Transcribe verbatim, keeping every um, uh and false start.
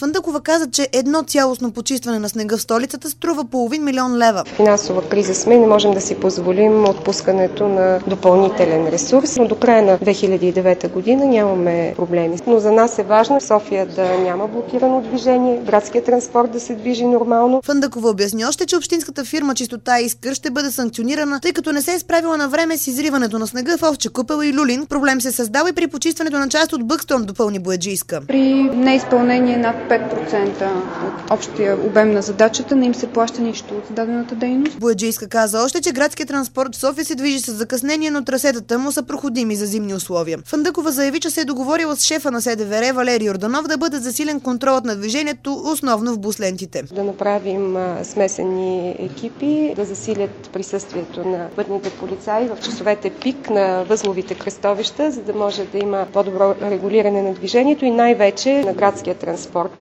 Фандъкова каза, че едно цялостно почистване на снега в столицата струва половин милион лева. Финансова криза сме и не можем да си позволим отпускането на допълнителен ресурс, но до края на две хиляди и девета година нямаме проблеми. Но за нас е важно София да няма блокирано движение, градският транспорт да се движи нормално. Фандъкова обясни още, че общинската фирма Чистота Искър ще бъде санкционирана, тъй като не се е справила на време с изриването на снега в Овча купел и Люлин. Проблем се създава и при почистването на част от Бъкстон, допълни Бояджийска. При неизпълнение над пет процента от общия обем на задачата не им се плаща нищо от дадената дейност. Бояджийска каза още, че градският транспорт в София се движи с закъснение, но трасетата му са проходими за зимни условия. Фандъкова заяви, че се е договорила с шефа на СДВР Валерий Йорданов да бъде засилен контролът на движението, основно в буслентите. Да направим смесени екипи, да засилят присъствието на пътните полицаи в часовете пик на възловите кръстовища, за да може да има по-добро регулиране на движението и най-вече на градския транспорт.